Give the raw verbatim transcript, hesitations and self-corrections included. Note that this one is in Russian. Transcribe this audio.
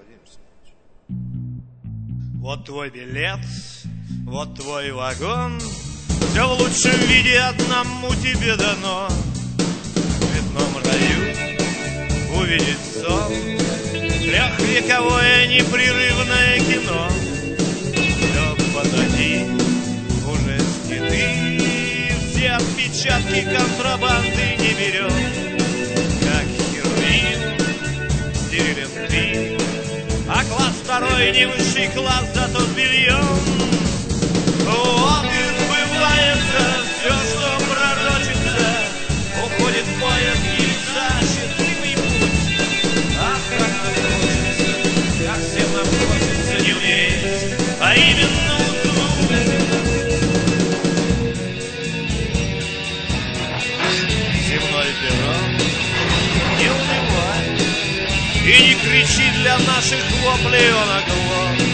Вот твой билет, вот твой вагон, все в лучшем виде одному тебе дано. В цветном раю увидеть сон, трехвековое непрерывное кино. Все позади, уже стены, все отпечатки контрабанды не берем. Как херувим, стерилен ты, а класс второй не высший класс, зато с бельем. Вот и сбывается все, что пророчится, уходит в поезд яйца счастливый путь. Ах, как нам хочется, как всем нам хочется не умереть, а именно уснуть. Земной перрон, не унывай и не кричи, для наших воплей он оглох.